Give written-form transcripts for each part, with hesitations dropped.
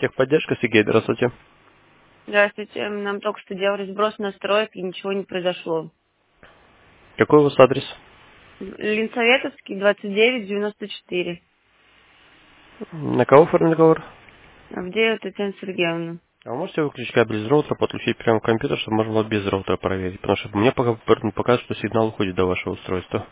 Техподдержка, Сергей, здравствуйте. Здравствуйте. Нам только что делали сброс настроек и ничего не произошло. Какой у вас адрес? Ленсоветовский, 2994. На кого оформлен договор? Авдеева Татьяна Сергеевна. А вы можете выключить кабель из роутера, подключить прямо к компьютеру, чтобы можно было без роутера проверить? Потому что мне пока показывает, что сигнал уходит до вашего устройства.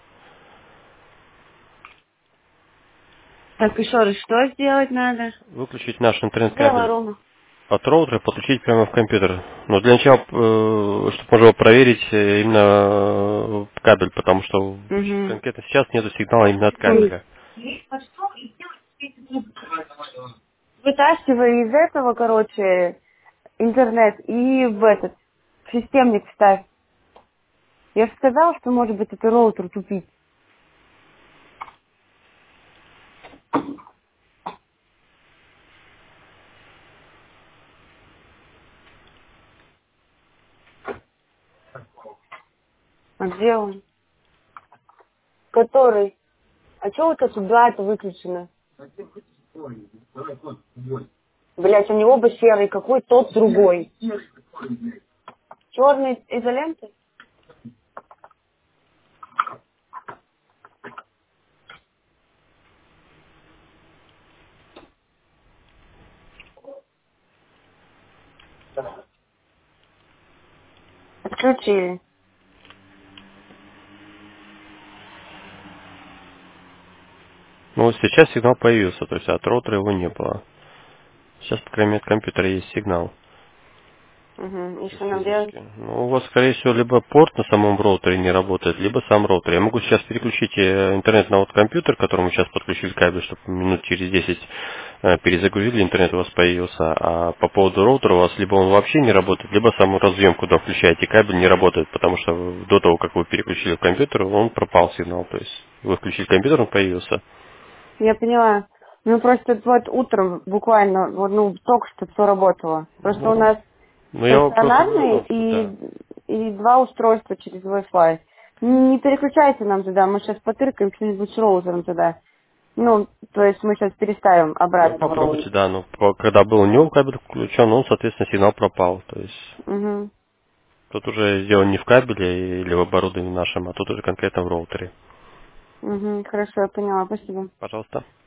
Так, еще раз, что сделать надо? Выключить наш Белая интернет-кабель Рома. от роутера, подключить прямо в компьютер. Но для начала, чтобы можно было проверить именно кабель, потому что Угу. конкретно сейчас нету сигнала именно от кабеля. Вытаскивай из этого, короче, интернет и в этот, в системник вставь. Я же сказала, что может быть это роутер тупит. А где он? Который? А что у тебя сюда это выключено? Блять, они оба серые, какой тот другой. Черный изоленты? Отключили. Ну, вот сейчас сигнал появился, то есть от роутера его не было. Сейчас, по крайней мере, от компьютера есть сигнал. Угу. И То что есть нам делать? физически. Ну, у вас, скорее всего, либо порт на самом роутере не работает, либо сам роутер. Я могу сейчас переключить интернет на вот компьютер, к которому сейчас подключили кабель, чтобы минут через 10 перезагрузили, интернет у вас появился. А по поводу роутера у вас либо он вообще не работает, либо сам разъем, куда включаете кабель, не работает, потому что до того, как вы переключили в компьютер, он пропал сигнал. То есть вы включили компьютер, он появился. Я поняла. Ну просто вот утром буквально, вот, ну, только что все работало. Просто у Ну, нас ну, я вам просто говорю о стационарный том, что да. и два устройства через Wi-Fi. Не переключайте нам туда, мы сейчас потыркаем что-нибудь с роутером туда. Ну, то есть мы сейчас переставим Ну, обратно в роутер. попробуйте, да, но когда был у него кабель включен, он, соответственно, сигнал пропал. То есть Угу. тут уже сделан не в кабеле или в оборудовании нашем, а тут уже конкретно в роутере. Угу. Хорошо, я поняла, спасибо. Пожалуйста.